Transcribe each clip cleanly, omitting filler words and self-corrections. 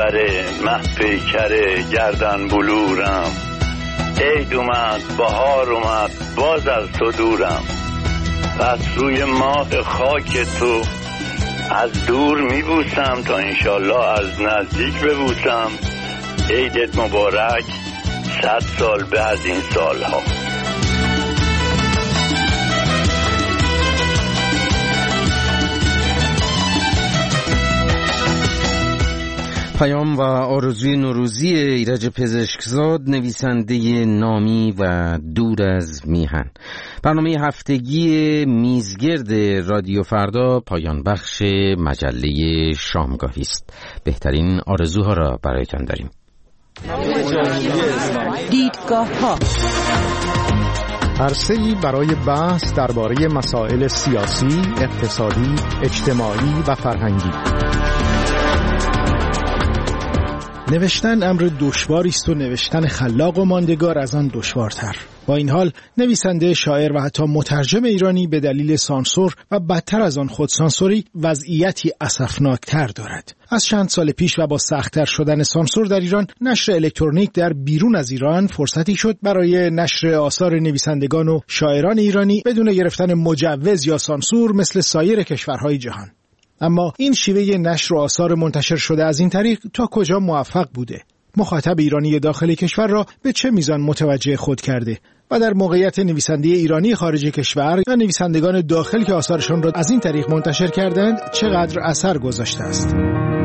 دلبره مه پیکره گردن بلورم، عید اومد بهار اومد باز از تو دورم. پس روی ماه خاک تو از دور میبوسم تا انشالله از نزدیک ببوسم. عیدت مبارک، 100 سال بعد این سالها. پیام و آرزوی نوروزی ایرج پزشکزاد، نویسنده نامی و دور از میهن. برنامه هفتگی میزگرد رادیو فردا پایان بخش مجله شامگاهی است. بهترین آرزوها را برایتان داریم. دیدگاه‌ها، عرصه‌ای برای بحث درباره مسائل سیاسی، اقتصادی، اجتماعی و فرهنگی. نوشتن امر دشواری است و نوشتن خلاق و ماندگار از آن دشوارتر. با این حال نویسنده، شاعر و حتی مترجم ایرانی به دلیل سانسور و بدتر از آن خودسانسوری وضعیتی اسفناکتر دارد. از چند سال پیش و با سخت‌تر شدن سانسور در ایران، نشر الکترونیک در بیرون از ایران فرصتی شد برای نشر آثار نویسندگان و شاعران ایرانی بدون گرفتن مجوز یا سانسور مثل سایر کشورهای جهان. اما این شیوه نشر و آثار منتشر شده از این طریق تا کجا موفق بوده؟ مخاطب ایرانی داخل کشور را به چه میزان متوجه خود کرده؟ و در موقعیت نویسنده ایرانی خارج کشور و نویسندگان داخل که آثارشان را از این طریق منتشر کردند چقدر اثر گذاشته است؟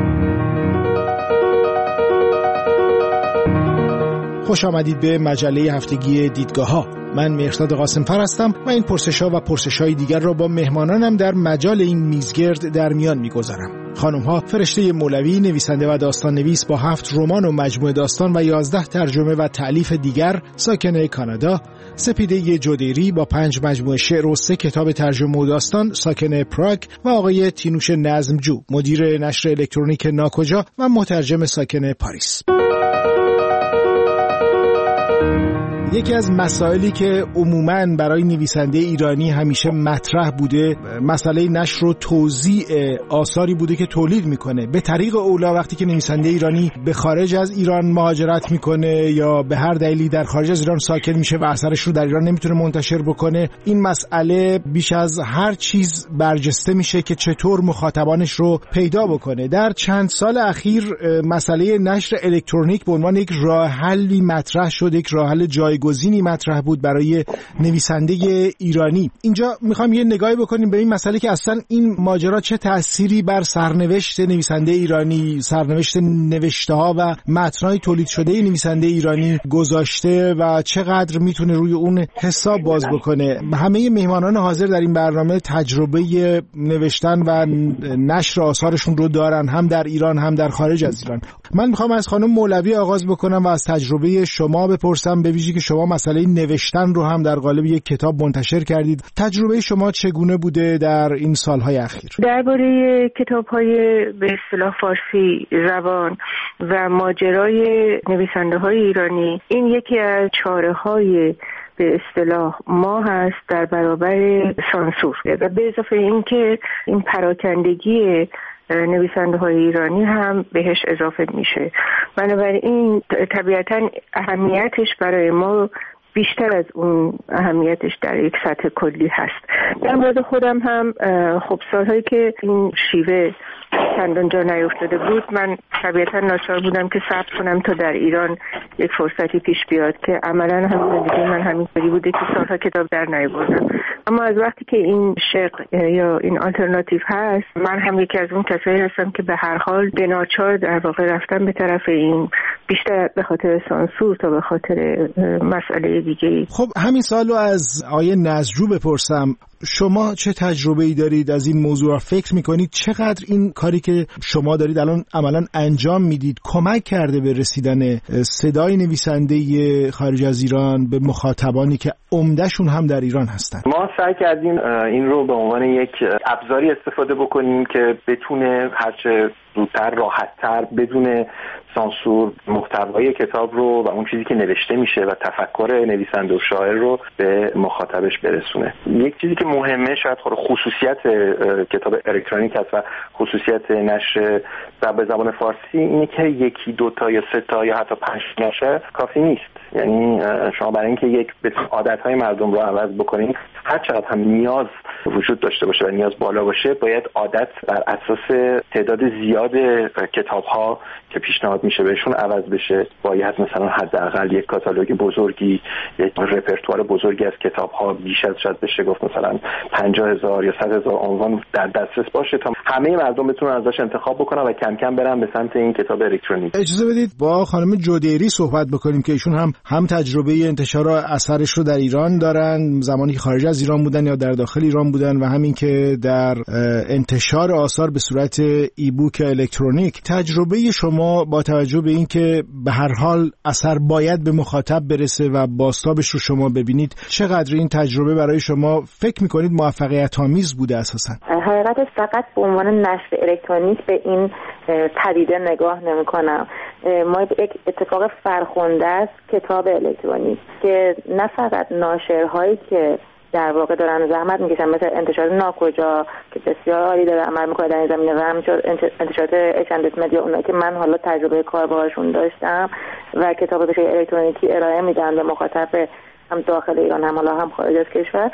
خوش آمدید به مجله هفتگی دیدگاه‌ها. من مهرداد قاسم‌فر هستم و این پرسش‌ها و پرسش‌های دیگر را با مهمانانم در مجال این میزگرد در میان می‌گذارم. خانم‌ها فرشته مولوی، نویسنده و داستان نویس با 7 رمان و مجموعه داستان و 11 ترجمه و تألیف دیگر، ساکن کانادا. سپیده جودیری با 5 مجموعه شعر و 3 کتاب ترجمه و داستان، ساکن پراگ. و آقای تینوش نظمجو، مدیر نشر الکترونیک ناکجا و مترجم، ساکن پاریس. یکی از مسائلی که عموماً برای نویسنده ایرانی همیشه مطرح بوده، مسئله نشر و توزیع آثاری بوده که تولید میکنه. به طریق اولا وقتی که نویسنده ایرانی به خارج از ایران مهاجرت میکنه یا به هر دلیلی در خارج از ایران ساکن میشه و اثرش رو در ایران نمیتونه منتشر بکنه، این مسئله بیش از هر چیز برجسته میشه که چطور مخاطبانش رو پیدا بکنه. در چند سال اخیر مسئله نشر الکترونیک به عنوان یک راه حلی مطرح شد، یک راه حل جایگزینی مطرح بود برای نویسنده ایرانی. اینجا میخوام یه نگاهی بکنیم به این مسئله که اصلا این ماجرا چه تأثیری بر سرنوشت نویسنده ایرانی، سرنوشت نوشته‌ها و متن‌های تولید شده نویسنده ایرانی گذاشته و چقدر میتونه روی اون حساب باز بکنه. همه مهمانان حاضر در این برنامه تجربه نوشتن و نشر آثارشون رو دارن، هم در ایران هم در خارج از ایران. من میخوام از خانم مولوی آغاز بکنم و از تجربه شما بپرسم، به ویژه که شما مسئله نوشتن رو هم در قالب یک کتاب منتشر کردید. تجربه شما چگونه بوده در این سالهای اخیر؟ درباره کتاب‌های به اصطلاح فارسی زبان و ماجرای نویسنده‌های ایرانی، این یکی از چاره‌های به اصطلاح ما هست در برابر سانسور و به اضافه این که این پراکندگی نویسنده‌های ایرانی هم بهش اضافه میشه. بنابراین طبیعتاً اهمیتش برای ما بیشتر از اون اهمیتش در یک سطح کلی هست. در مورد خودم هم خب سالهایی که این شیوه چندان جا نیفتاده بود، من طبیعتا ناچار بودم که صبر کنم تا در ایران یک فرصتی پیش بیاد که عملا هم زندگی من همینطوری بوده که سالها کتاب در نیاوردم. اما از وقتی که این شق یا این آلترناتیو هست، من هم یکی از اون کسایی هستم که به هر حال به ناچار در واقع رفتم به طرف این، بیشتر به خاطر سانسور تا به خاطر مسئله دیگه. خب همین سالو از آقای نظمجو بپرسم، شما چه تجربه‌ای دارید از این موضوع؟ فکر می‌کنید چقدر این کاری که شما دارید الان عملاً انجام میدید کمک کرده به رسیدن صدای نویسنده خارج از ایران به مخاطبانی که عمده‌شون هم در ایران هستن؟ ما سعی کردیم این رو به عنوان یک ابزاری استفاده بکنیم که بتونه هرچه زودتر، راحت‌تر، بدون سانسور محتوای کتاب رو و اون چیزی که نوشته میشه و تفکر نویسنده و شاعر رو به مخاطبش برسونه. یک چیزی که مهمه شاید خصوصیت کتاب الکترونیک است و خصوصیت نشر به زبان فارسی اینه که یکی دو تا یا سه تا یا حتی 5 نشر کافی نیست. یعنی شما برای اینکه یک عادت‌های مردم رو عوض بکنید، هر چقدر هم نیاز وجود داشته باشه و نیاز بالا باشه، باید عادت بر اساس تعداد زیاد کتاب‌ها که پیشنهاد میشه بهشون عوض بشه. باید مثلا حداقل یک کاتالوگ بزرگی، یک رپرتوار بزرگی از کتاب‌ها، بیش از شاید بشه گفت مثلا 50,000 یا 100,000 عنوان در دسترس باشه تا همه مردم بتونن ازش انتخاب بکنن و کم کم برن به سمت این کتاب الکترونیک. اجازه بدید با خانم جودیری صحبت بکنیم که ایشون هم تجربه انتشار اثرش رو در ایران دارن زمانی که خارج از ایران بودن یا در داخل ایران بودن، و همین که در انتشار آثار به صورت ایبوک الکترونیک. تجربه شما با توجه به این که به هر حال اثر باید به مخاطب برسه و بازتابش رو شما ببینید، چقدر این تجربه برای شما فکر میکنید موفقیت آمیز بوده اساساً؟ حقیقتش فقط به عنوان نشر الکترونیک به این پدیده نگاه نمی‌کنم. ما یک اتفاق فرخنده است کتاب الکترونیک که نه فقط ناشرهایی که در واقع دارن زحمت میکشن مثل انتشارات ناکجا که بسیار عالی داره عمل میکنه در این زمینه و همینطور انتشارات اچ مدیا، اونایی که من حالا تجربه کار باهاشون داشتم و کتاب به شکل الکترونیکی ارائه میدن به مخاطب هم داخل ایران هم حالا هم خارج از کشور،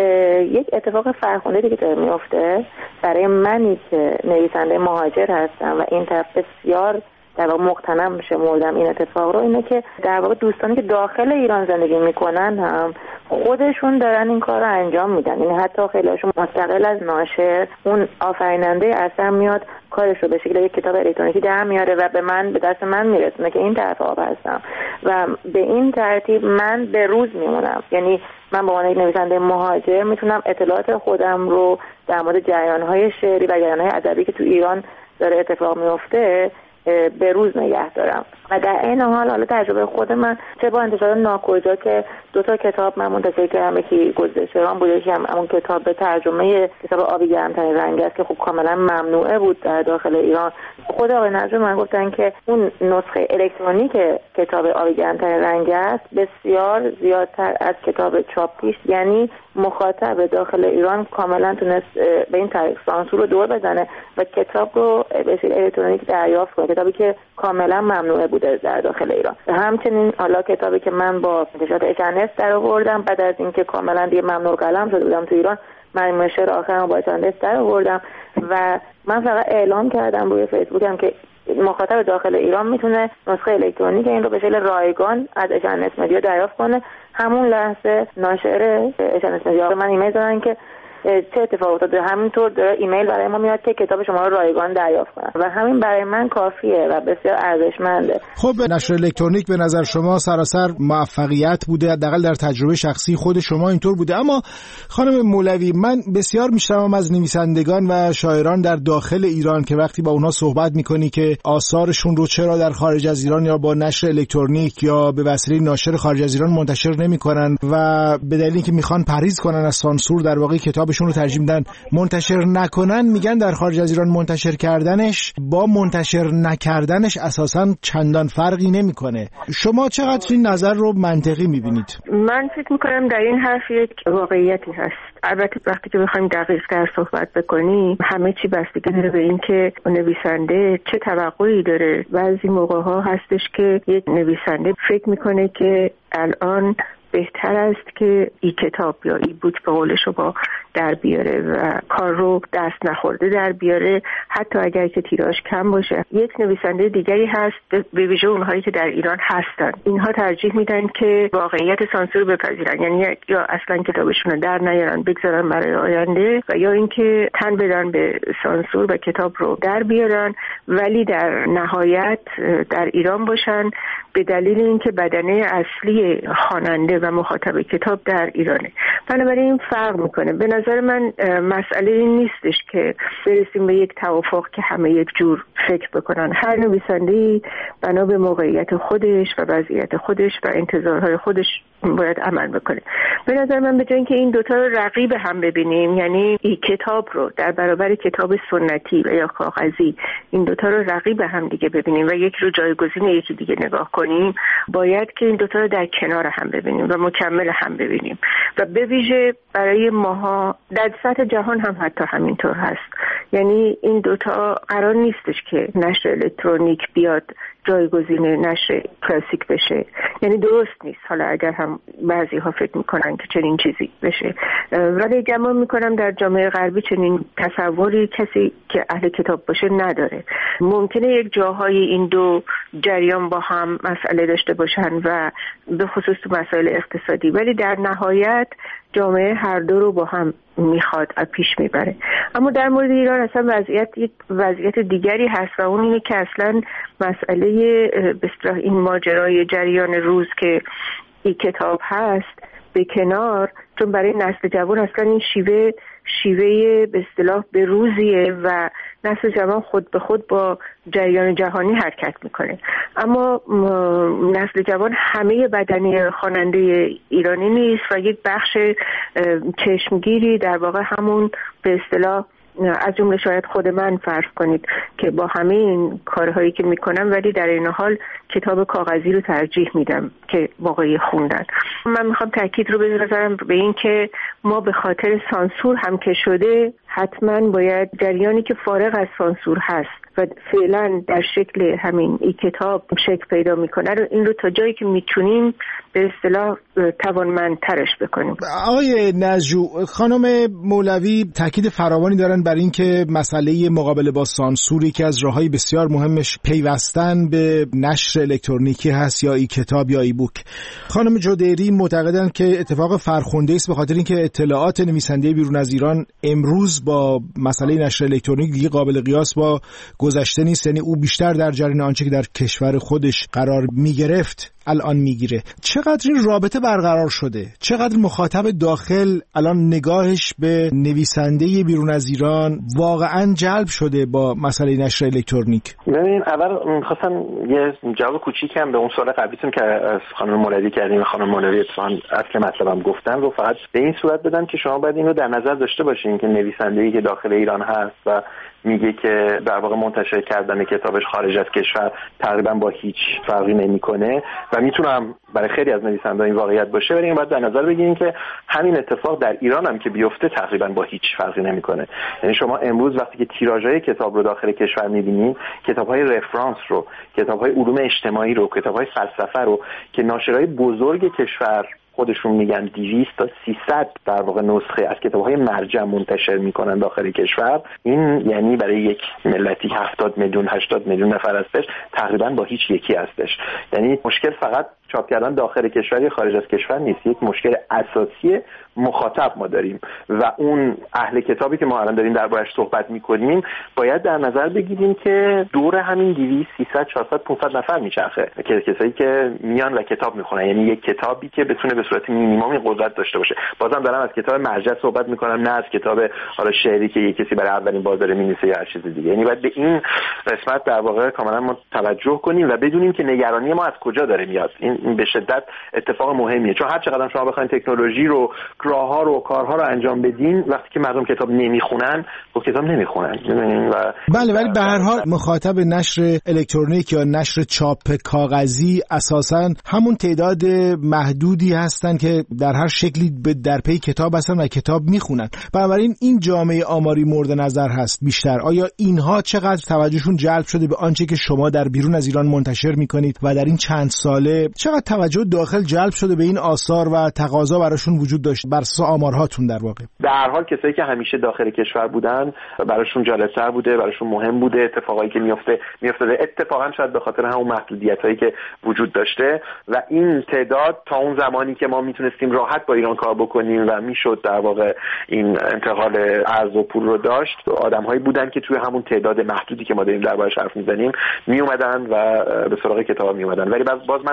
یک اتفاق فرخنده دیگه داره میفته برای منی که نویسنده مهاجر هستم و این طرف بسیار در واقع مقتنم شمردم این اتفاق رو، اینه که در واقع دوستانی که داخل ایران زندگی میکنن هم خودشون دارن این کار رو انجام میدن. یعنی حتی خیلیشون مستقل از ناشر اون آفریننده اثر میاد کارش رو به شکل یک کتاب الکترونیکی در میاره و به دست من میرسونه که این طرف آب هستم و به این ترتیب من به روز میمونم. یعنی من به عنوان یک نویسنده مهاجر میتونم اطلاعات خودم رو در مورد جریان‌های شعری و جریان‌های ادبی که تو ایران داره اتفاق میفته به روز نگه دارم. و در این حال تجربه خود من چه با انتشار ناکجا که 2 تا کتاب من منتشر کردم، یکی گذشته‌ام بود، یکی هم اون کتاب به ترجمه کتاب آبی گرم‌ترین رنگ است که خب کاملا ممنوعه بود در داخل ایران. خود آقای نجم من گفتن که اون نسخه الکترونیک کتاب آبی گرم‌ترین رنگ است بسیار زیادتر از کتاب چاپیش، یعنی مخاطب داخل ایران کاملا تونست به این طریق سانسور رو دور بزنه و کتاب رو به شکل الکترونیک دریافت کنه، کتابی که کاملا ممنوعه بوده در داخل ایران. همچنین حالا کتابی که من با انتشارات اچ در آوردم بعد از اینکه کاملا دیگه ممنوع قلم شده بودم تو ایران، من شعر آخرم با اچ در آوردم و من فقط اعلام کردم روی فیسبوکم که مخاطب داخل ایران میتونه نسخه الکترونیک این رو به شکل رایگان از اچ مدیا دریافت کنه. همون لحظه ناشر اچ مدیا من ایمیل دادن که چه اتفاقی افتاده، همینطور داره ایمیل برای ما میاد که کتاب شما رو رایگان دریافت کنن و همین برای من کافیه و بسیار ارزشمنده. خب نشر الکترونیک به نظر شما سراسر موفقیت بوده، حداقل در تجربه شخصی خود شما اینطور بوده. اما خانم مولوی، من بسیار میشنوم از نویسندگان و شاعران در داخل ایران که وقتی با اونها صحبت میکنی که آثارشون رو چرا در خارج از ایران یا با نشر الکترونیک یا به وسیله ناشر خارج از ایران منتشر نمیکنن و به دلیل اینکه میخوان پرهیز کنن از سانسور در واقع کتابشون رو ترجیح میدن منتشر نکنن، میگن در خارج از ایران منتشر کردنش با منتشر نکردنش اساساً چندان فرقی نمیکنه. شما چقدر این نظر رو منطقی میبینید؟ من فکر میکنم در این حرف یک واقعیتی هست. البته وقتی که بخوایم دقیق تر صحبت بکنیم همه چی بستگی داره به این که نویسنده چه توقعی داره. بعضی موقع ها هستش که یک نویسنده فکر میکنه که الان بهتر است که ای کتاب یا ای بوک به قول شما در بیاره و کار رو دست نخورده در بیاره، حتی اگر که تیراژ کم باشه. یک نویسنده دیگری هست به ویژه اونهایی که در ایران هستن، اینها ترجیح میدن که واقعیت سانسور بپذیرن، یعنی یا اصلا کتابشون رو در نیارن بگذارن برای آینده و یا اینکه تن بدن به سانسور و کتاب رو در بیارن ولی در نهایت در ایران باشن به دلیل اینکه بدنه اصلی خواننده و مخاطب کتاب در ایرانه. بنابراین این فرق میکنه. به نظر من مسئله این نیستش که برسیم به یک توافق که همه یک جور فکر بکنن. هر نویسنده‌ای بنا به موقعیت خودش و وضعیت خودش و انتظارهای خودش باید عمل بکنه. به نظر من به جای اینکه این دوتا رو رقیب هم ببینیم، یعنی این کتاب رو در برابر کتاب سنتی و یا کاغذی این دوتا رو رقیب هم دیگه ببینیم و یکی رو جایگزین یکی دیگه نگاه کنیم، باید که این دوتا رو در کنار هم ببینیم و مکمل هم ببینیم و به ویژه برای ماها در سطح جهان هم حتی همینطور هست. یعنی این دوتا قرار نیستش که نشر الکترونیک بیاد جایگزین نشر کلاسیک بشه، یعنی درست نیست. حالا اگر هم بعضی ها فکر میکنن که چنین چیزی بشه، ولی گمان میکنم در جامعه غربی چنین تصوری کسی که اهل کتاب باشه نداره. ممکنه یک جاهای این دو جریان با هم مسئله داشته باشن و به خصوص تو مسائل اقتصادی، ولی در نهایت جامعه هر دو رو با هم میخواد پیش میبره. اما در مورد ایران اصلا یک وضعیت دیگری هست و اون اینه که اصلا مسئله به اصطلاح این ماجرای جریان روز که این کتاب هست به کنار، چون برای نسل جوان اصلا این شیوه به اصطلاح به روزیه و نسل جوان خود به خود با جریان جهانی حرکت میکنه. اما نسل جوان همه بدنه خواننده ایرانی نیست و یک بخش چشمگیری در واقع همون به اصطلاح از جمله شاید خود من فرض کنید که با همه این کارهایی که میکنم ولی در این حال کتاب کاغذی رو ترجیح میدم که موقعی خوندن. من میخوام تاکید رو بذارم به این که ما به خاطر سانسور هم که شده حتما باید جریانی که فارغ از سانسور هست و فعلا در شکل همین ای کتاب شکل پیدا میکنه رو این رو تا جایی که میتونیم به اصطلاح توانمندترش بکنیم. آقای نجو، خانم مولوی تاکید فراوانی دارن بر این که مسئله مقابله با سانسوری که از راههای بسیار مهمش پیوستن به نشر الکترونیکی هست یا ای کتاب یا ای بوک. خانم جودیری معتقدن که اتفاق فرخنده است به خاطر اینکه اطلاعات نویسنده بیرون از ایران امروز با مسئله نشر الکترونیک دیگه قابل قیاس با گذشته نیست، یعنی او بیشتر در جریان آنچه که در کشور خودش قرار میگرفت الان میگیره. چقدر این رابطه برقرار شده؟ چقدر مخاطب داخل الان نگاهش به نویسنده بیرون از ایران واقعا جلب شده با مسئله نشر الکترونیک؟ ببین، اول می‌خواستم یه جواب کوچیکم به اون سوال قبلیتون که از خانم مولوی کردیم. خانم مولوی اتفاقاً اصل مطلبم گفتن رو فقط به این صورت بدم که شما باید اینو در نظر داشته باشین که نویسنده‌ای که داخل ایران هست و میگه که در واقع منتشر کردن کتابش خارج از کشور تقریبا با هیچ فرقی نمیکنه و میتونم برای خیلی از نویسنده‌ها این واقعیت باشه، ولی باید در نظر بگیریم که همین اتفاق در ایران هم که بیفته تقریبا با هیچ فرقی نمیکنه. یعنی شما امروز وقتی که تیراژهای کتاب رو داخل کشور میبینید، کتاب‌های رفرانس رو، کتاب‌های علوم اجتماعی رو، کتاب‌های فلسفه رو که ناشرای بزرگ کشور خودشون میگن 200 تا 300 در واقع نسخه از کتاب‌های مرجع منتشر میکنن داخل کشور، این یعنی برای یک ملتی 70 میلیون 80 میلیون نفر هستش تقریبا با هیچ یکی هستش. یعنی مشکل فقط چاپ کردن داخل کشور یا خارج از کشور نیست، یک مشکل اساسی مخاطب ما داریم و اون اهل کتابی که ما الان داریم دربارش صحبت میکنیم باید در نظر بگیریم که دور همین 200 300 400 500 نفر میچرخه که کسایی که میان و کتاب میخونن، یعنی یک کتابی که بتونه به صورت مینیمم قدرت داشته باشه. بازم دارم از کتاب مرجع صحبت میکنم، نه از کتاب حالا شعری که یک کسی برای اولین بار داره مینویسه یا هر چیز دیگه. یعنی باید به این قسمت در واقع کاملا ما توجه کنیم و بدونیم که نگرانی ما از کجا داره میاد. این به شدت اتفاق مهمیه، چون هر چقدر شما بخواید تکنولوژی رو، راه‌ها رو، کارها رو انجام بدین، وقتی که مردم کتاب نمیخونن، خب کتاب نمیخونن. و بله، ولی به هر حال مخاطب نشر الکترونیک یا نشر چاپ کاغذی اساساً همون تعداد محدودی هستن که در هر شکلی در پی کتاب هستن و کتاب میخونن. بنابراین این جامعه آماری مورد نظر هست بیشتر. آیا اینها چقدر توجهشون جلب شده به آنچه که شما در بیرون از ایران منتشر میکنید و در این چند ساله چقدر توجه داخل جلب شده به این آثار و تقاضا براشون وجود داشت بر اساس آمارهاتون؟ در واقع در هر حال کسایی که همیشه داخل کشور بودن براشون جالب‌تر بوده، براشون مهم بوده اتفاقایی که میافتاده اتفاقا شاید به خاطر همون محدودیتایی که وجود داشته و این تعداد تا اون زمانی که ما میتونستیم راحت با ایران کار بکنیم و میشد در واقع این انتقال ارز و پول رو داشت، آدم‌هایی بودن که توی همون تعداد محدودی که ما داریم دربارش حرف میزنیم میومدن و به سراغ کتابا میومدن. ولی باز من تکرار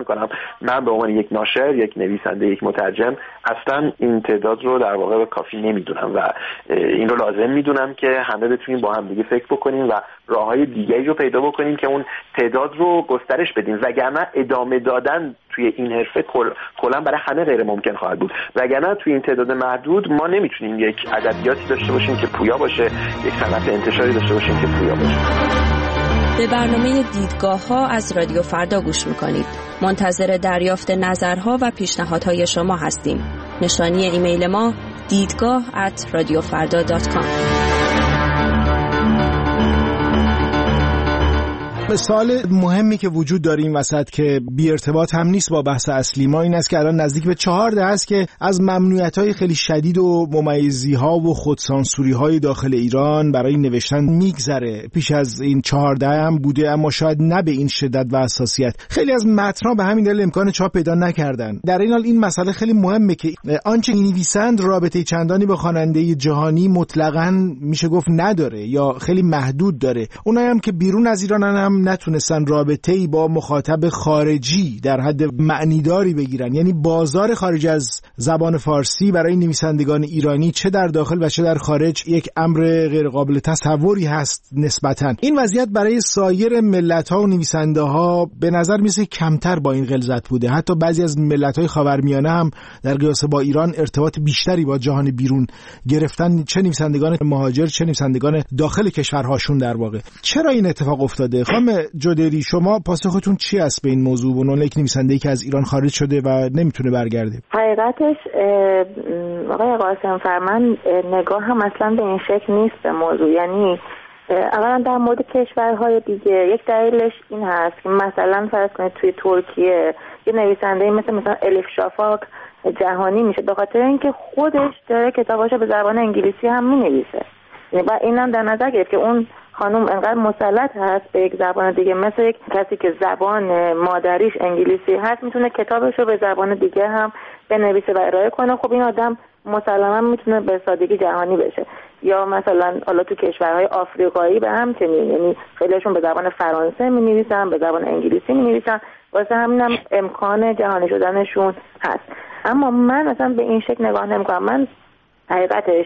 کنم من به عنوان یک ناشر، یک نویسنده، یک مترجم اصلا این تعداد رو در واقع کافی نمیدونم و این رو لازم میدونم که همه بتونیم با هم دیگه فکر بکنیم و راههای دیگه‌ای رو پیدا بکنیم که اون تعداد رو گسترش بدیم، وگرنه ادامه دادن توی این حرفه کلا برای همه غیر ممکن خواهد بود. وگرنه توی این تعداد محدود ما نمیتونیم یک ادبیاتی داشته باشیم که پویا باشه، یک صنعت انتشاری داشته باشیم که پویا باشه. به برنامه دیدگاه‌ها از رادیو فردا گوش می‌کنید. منتظر دریافت نظرها و پیشنهادهای شما هستیم. نشانی ایمیل ما دیدگاه@radiofarda.com. سوال مهمی که وجود داره این وسط که بی ارتباط هم نیست با بحث اصلی ما این است که الان نزدیک به 4 دهه است که از ممنوعیت‌های خیلی شدید و ممیزی‌ها و خودسانسوری‌های داخل ایران برای نوشتن میگذره. پیش از این 4 دهه هم بوده، اما شاید نه به این شدت و حساسیت. خیلی از متن‌ها به همین دلیل امکان چاپ پیدا نکردن. در این حال این مسئله خیلی مهمه که آنچه نویسند رابطه چندانی با خواننده جهانی مطلقاً میشه گفت نداره یا خیلی محدود داره. اونایی هم که بیرون از ایران هم نتونستن رابطه‌ای با مخاطب خارجی در حد معنیداری بگیرن، یعنی بازار خارج از زبان فارسی برای نویسندگان ایرانی چه در داخل و چه در خارج یک امر غیر قابل تصوری هست نسبتاً. این وضعیت برای سایر ملت‌ها و نویسنده‌ها به نظر میسه کمتر با این غلظت بوده. حتی بعضی از ملت‌های خاورمیانه هم در قیاس با ایران ارتباط بیشتری با جهان بیرون گرفتن، چه نویسندگان مهاجر چه نویسندگان داخل کشورهاشون. در واقع چرا این اتفاق افتاده؟ جودری، شما پاسختون چی است به این موضوع به عنوان یک نویسنده‌ای که از ایران خارج شده و نمیتونه برگرده؟ حقیقتش آقای قاسم فرمان نگاه هم اصلا به این شکل نیست به موضوع. یعنی اولا در مورد کشورهای دیگه یک دلیلش این هست که مثلا فرض کنید توی ترکیه یه نویسنده مثلا الیف شافاک جهانی میشه به خاطر اینکه خودش داره کتاباشو به زبان انگلیسی هم مینویسه و اینم در نظر گرفت که اون خانم انقدر مسلط هست به یک زبان دیگه، مثل یک کسی که زبان مادریش انگلیسی هست میتونه کتابش رو به زبان دیگه هم بنویسه و ارائه کنه. خب این آدم مسلما میتونه به سادگی جهانی بشه. یا مثلا حالا تو کشورهای آفریقایی به همچنین، یعنی خیلیشون به زبان فرانسه مینویسن، به زبان انگلیسی مینویسن، واسه همینم امکان جهانی شدنشون هست. اما من مثلا به این شکل نگاه نمی‌کنم. من حقیقتش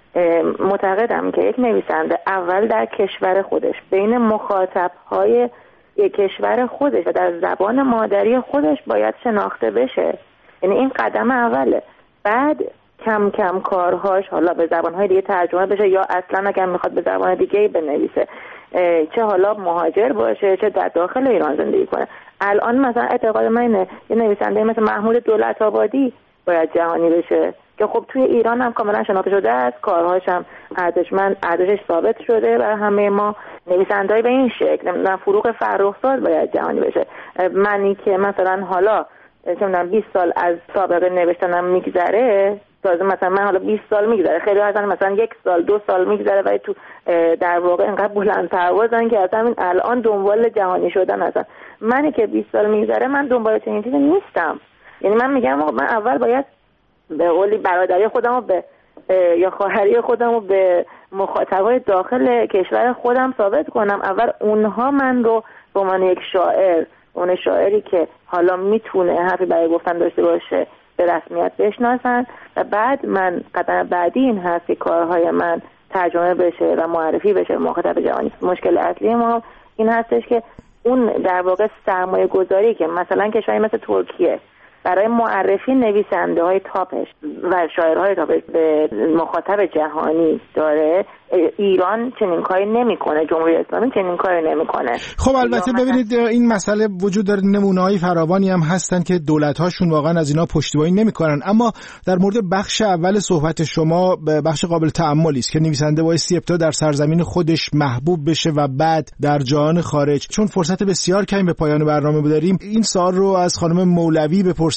معتقدم که یک نویسنده اول در کشور خودش بین مخاطب‌های یک کشور خودش و در زبان مادری خودش باید شناخته بشه. یعنی این قدم اوله. بعد کم کم کارهاش حالا به زبان‌های دیگه ترجمه بشه یا اصلا اگر میخواد به زبان دیگه‌ای بنویسه، چه حالا مهاجر باشه چه در داخل ایران زندگی کنه. الان مثلا اعتقاد من اینه یه نویسنده مثل محمود دولت‌آبادی باید جهانی بشه که خب توی ایران هم کاملا شناخته شده است، کارهاش هم ارزشش ثابت شده برای همه ما. نویسنده‌ای به این شکل، نمیدونم فروغ فرخزاد باید جهانی بشه. منی که مثلا حالا چه میدونم 20 سال از سابقه نوشتنم میگذره، تازه مثلا من حالا 20 سال میگذره، خیلی مثلا 1 سال 2 سال میگذره ولی تو در واقع انقدر بلند پروازن که اصلا الان دنبال جهانی شدن هستن. منی که 20 سال میگذره من دنبال چنین چیزی نیستم. یعنی من میگم من اول باید به قولی برادری خودم به یا خواهری خودم رو به مخاطبای داخل کشور خودم ثابت کنم. اول اونها من رو به عنوان یک شاعر، اون شاعری که حالا میتونه حرفی برای گفتن داشته باشه به رسمیت بشناسن و بعد من قدم بعدی این هست که کارهای من ترجمه بشه و معرفی بشه مخاطب جهانی. مشکل اصلی ما این هستش که اون در واقع سرمایه گذاری که مثلا کشوری مثل ترکیه برای معرفی نویسنده های تاپش و شاعرهای تاپش به مخاطب جهانی داره، ایران چنین کاری نمیکنه، جمهوری اسلامی چنین کاری نمیکنه. خب البته ببینید این مسئله وجود داره، نمونه‌های فراوانی هم هستن که دولت‌هاشون واقعا از اینا پشتیبانی نمیکنن. اما در مورد بخش اول صحبت شما بخش قابل تأملی است که نویسنده بایستی ابتدا در سرزمین خودش محبوب بشه و بعد در جهان خارج. چون فرصت بسیار کمی به پایان برنامه داریم، این سوال رو از خانم مولوی بپرسم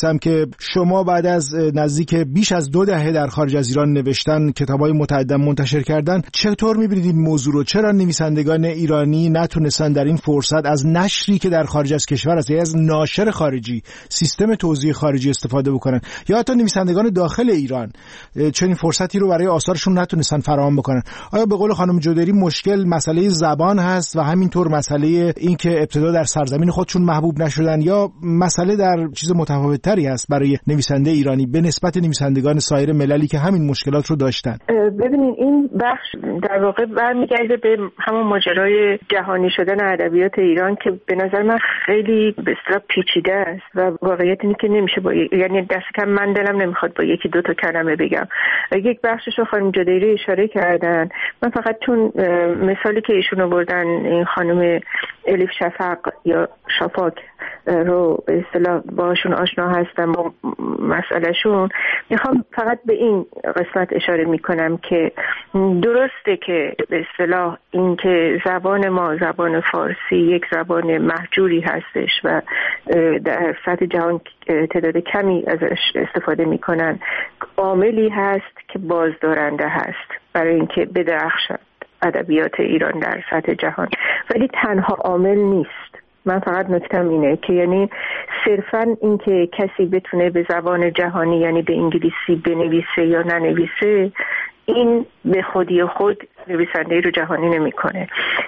داشتم که شما بعد از نزدیک بیش از 2 دهه در خارج از ایران نوشتن، کتاب‌های متعدد منتشر کردن، چطور می‌بینید این موضوع رو؟ چرا نویسندگان ایرانی نتونستن در این فرصت از نشری که در خارج از کشور است، از ناشر خارجی، سیستم توزیع خارجی استفاده بکنن، یا حتی نویسندگان داخل ایران چنین فرصتی رو برای آثارشون نتونستن فراهم بکنن؟ آیا به قول خانم جودری مشکل مسئله زبان هست و همینطور مسئله این که ابتدا در سرزمین خودشون محبوب نشدن، یا مسئله در چیز متفاوت‌تری هست برای نویسنده ایرانی به نسبت نویسندگان سایر مللی که همین مشکلات رو داشتن؟ ببینید این بخش در واقع برمیگرده به همون ماجرای جهانی شدن ادبیات ایران که به نظر من خیلی به اصطلاح پیچیده است و واقعیت اینه که نمیشه یعنی دست کم من دلم نمیخواد با یکی دو تا کلمه بگم. یک بخشش رو خانم جدیری اشاره کردن. من فقط چون مثالی که ایشون آوردن، این خانم الیف شفق یا شفاق رو به اصطلاح باشون آشنا هستم با مسئلهشون، میخوام فقط به این قسمت اشاره میکنم که درسته که به اصطلاح این که زبان ما، زبان فارسی، یک زبان مهجوری هستش و در سطح جهان تعداد کمی ازش استفاده میکنن، عاملی هست که بازدارنده هست برای اینکه بدرخشد ادبیات ایران در سطح جهان، ولی تنها عامل نیست. من فقط نکتم اینه که یعنی صرفاً این که کسی بتونه به زبان جهانی یعنی به انگلیسی بنویسه یا ننویسه، این به خودی خود نویسنده رو جهانی نمیکنه.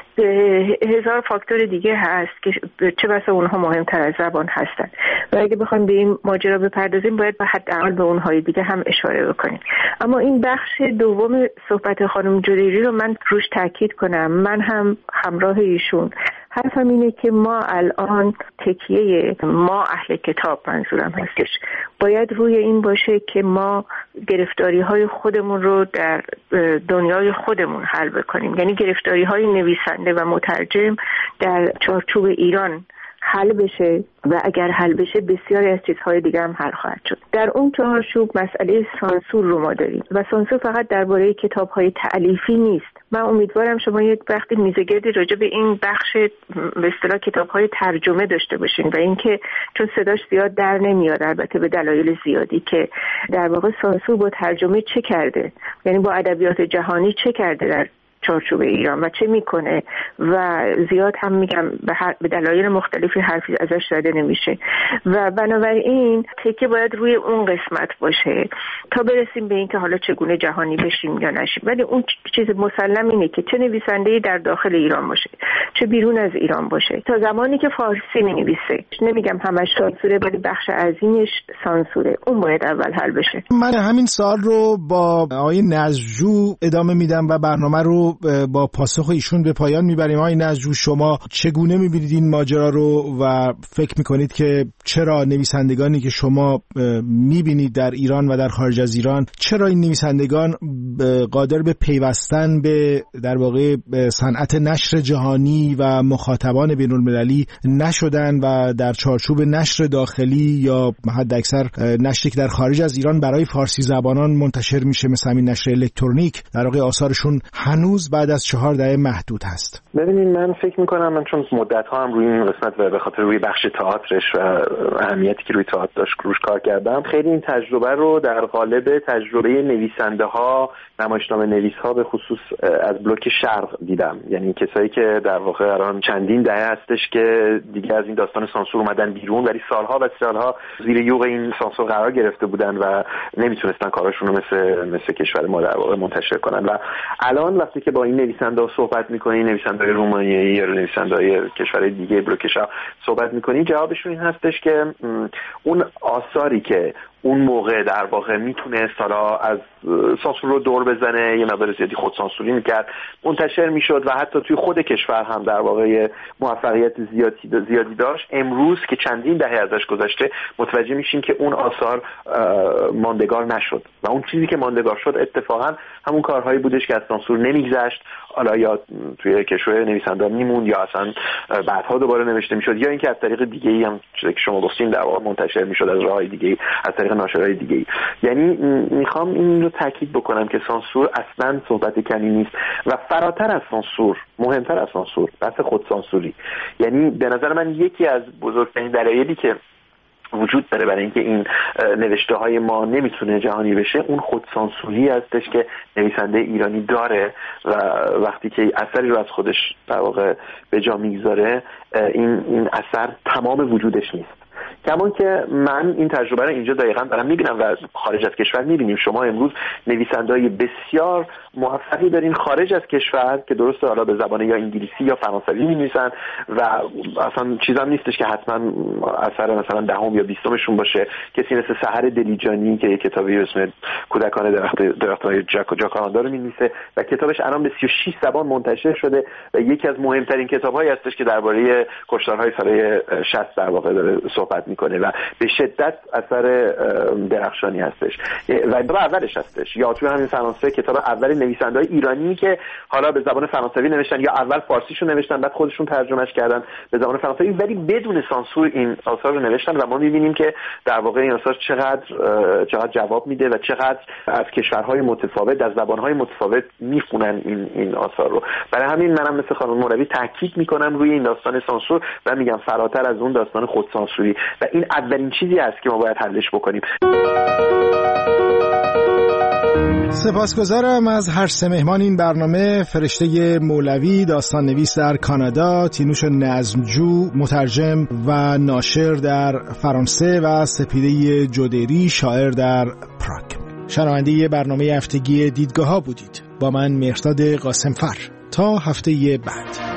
هزار فاکتور دیگه هست که چه بسا اونها مهمتر از زبان هستن و اگه بخوایم به این ماجرا بپردازیم باید به حداقل به اونهای دیگه هم اشاره بکنیم. اما این بخش دوم صحبت خانم جدیری رو من روش تاکید کنم، من هم همراه ایشون. حرفم اینه که ما الان تکیه ما اهل کتاب، منظورم هستش، باید روی این باشه که ما گرفتاری های خودمون رو در دنیای خودمون حل بکنیم، یعنی گرفتاری های نویسنده و مترجم در چارچوب ایران حل بشه و اگر حل بشه بسیاری از چیزهای دیگه هم حل خواهد شد. در اون چارچوب مسئله سانسور رو ما داریم و سانسور فقط درباره کتاب‌های تألیفی نیست. من امیدوارم شما یک وقتی میزگردی راجع به این بخش به اصطلاح کتاب‌های ترجمه داشته باشین و اینکه چون صداش زیاد در نمیاد، البته به دلایل زیادی، که در واقع سانسور با ترجمه چه کرده، یعنی با ادبیات جهانی چه کرده در چارچوب ایران و چه میکنه و زیاد هم میگم به دلایل مختلفی حرفی ازش زده نمیشه و بنابراین تکیه باید روی اون قسمت باشه تا برسیم به این که حالا چگونه جهانی بشیم یا نشیم. ولی اون چیز مسلم اینه که چه نویسنده‌ای در داخل ایران باشه چه بیرون از ایران باشه، تا زمانی که فارسی مینویسه، نمیگم همش سانسوره ولی بخش عظیمش سانسوره، اون باید اول حل بشه. من همین سوال رو با آقای نججو ادامه میدم و برنامه رو با پاسخ ایشون به پایان میبریم. آقای نججو، شما چگونه میبینید این ماجرا رو و فکر میکنید که چرا نویسندگانی که شما میبینید در ایران و در خارج از ایران، چرا این نویسندگان قادر به پیوستن به در واقع صنعت نشر جهانی و مخاطبان بین المللی نشدن و در چارچوب نشر داخلی یا حد اکثر نشری که در خارج از ایران برای فارسی زبانان منتشر میشه مثل همین نشر الکترونیک، در واقع آثارشون هنوز بعد از 4 دهه محدود هست؟ ببینید من فکر میکنم، من چون مدت‌ها هم روی این قسمت و به خاطر روی بخش تئاترش و اهمیتی که روی تئاتر داشت روش کار کردم، خیلی این تجربه رو در قالب تجربه نویسنده‌ها، نمایشنامه نویس‌ها به خصوص از بلوک شرق دیدم. یعنی کسایی که در واقع الان چندین دهه هستش که دیگه از این داستان سانسور اومدن بیرون، ولی سالها و سالها زیر یوغ این سانسور قرار گرفته بودن و نمیتونستن کاراشون رو مثل کشور ما در واقع منتشر کنن. و الان وقتی که با این نویسنده‌ها صحبت می‌کنی، نویسنده‌های رومانیایی یا نویسنده‌های کشورهای دیگه بلوک شرق صحبت می‌کنی، جوابشون این هستش که اون آثاری که اون موقع در واقع میتونست حالا از سانسور رو دور بزنه، یه مقدار زیادی خود سانسوری میکرد، منتشر میشد و حتی توی خود کشور هم در واقع موفقیت زیادی داشت، امروز که چندین دهه ازش گذشته متوجه میشیم که اون آثار ماندگار نشد و اون چیزی که ماندگار شد اتفاقا همون کارهایی بودش که از سانسور نمیگذشت، حالا یا توی کشور نویسنده میموند یا اصلا بعدها دوباره نوشته میشد یا اینکه از طریق دیگه‌ای هم چیزی که شما گفتین در واقع منتشر میشد از راههای دیگه‌ای، از طریق ناشرهای دیگه‌ای. یعنی میخوام این رو تاکید بکنم که سانسور اصلا صحبت کمی نیست و فراتر از سانسور، مهمتر از سانسور، بحث خود سانسوری. یعنی به نظر من یکی از بزرگترین دلایلی که وجود داره برای اینکه این نوشته های ما نمیتونه جهانی بشه، اون خودسانسوری هستش که نویسنده ایرانی داره و وقتی که اثری رو از خودش در واقع به جا میگذاره این اثر تمام وجودش نیست. کمان که من این تجربه رو اینجا دقیقاً دارم میبینم و خارج از کشور میبینیم. شما امروز نویسنده‌های بسیار موفقی دارین خارج از کشور که درسته حالا به زبان یا انگلیسی یا فرانسوی می‌نویسن و اصلا چیزام نیستش که حتما اثر مثلا دهم یا 20مشون باشه. کسی مثل سحر دلیجانی که یک کتابی اسم کودکان درخت‌های جاکاراندا رو می‌نویسه و کتابش الان به 36 زبان منتشر شده و یکی از مهمترین کتاب‌هایی هستش که درباره کشتارهای سال 60 در واقع داره صحبت میکنه و به شدت اثر درخشانی هستش و کتاب اولش هستش. یا توی همین فرانسه کتاب اول نویسنده‌های ایرانی که حالا به زبان فرانسوی نوشتن یا اول فارسیشو نوشتن بعد خودشون ترجمهش کردن به زبان فرانسوی ولی بدون سانسور این آثار رو نوشتن و ما می‌بینیم که در واقع این آثار چقدر جواب میده و چقدر از کشورهای متفاوت در زبان‌های متفاوت میخونن این آثار رو. برای همین منم مثل خانم مولوی تاکید میکنم روی این داستان سانسور و میگم فراتر از اون داستان خودسانسوری و این اولین چیزی است که ما باید حلش بکنیم. سپاسگزارم از هر سه مهمان این برنامه: فرشته مولوی، داستان نویس در کانادا، تینوش نظمجو، مترجم و ناشر در فرانسه و سپیده جودری، شاعر در پراگ. شنونده برنامه هفتگی دیدگاه ها بودید. با من مهرداد قاسمفر. تا هفته بعد.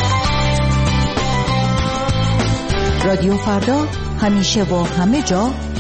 رادیو فردا، همیشه و همه جا